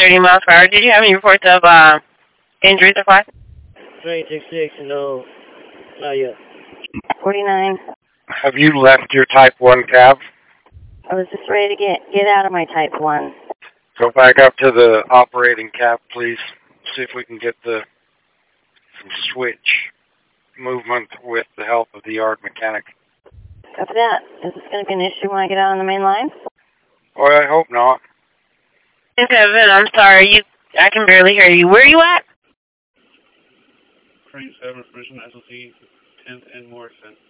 30 miles per hour. Did you have any reports of injuries so far? 366, no, not yet. 49. Have you left your Type 1 cab? I was just ready to get out of my Type 1. Go back up to the operating cab, please. See if we can get some switch movement with the help of the yard mechanic. Copy that. Is this going to be an issue when I get out on the main line? Well, I hope not. Kevin, I'm sorry. I can barely hear you. Where are you at? Crane 7, Prison SLC, 10th and Morrison.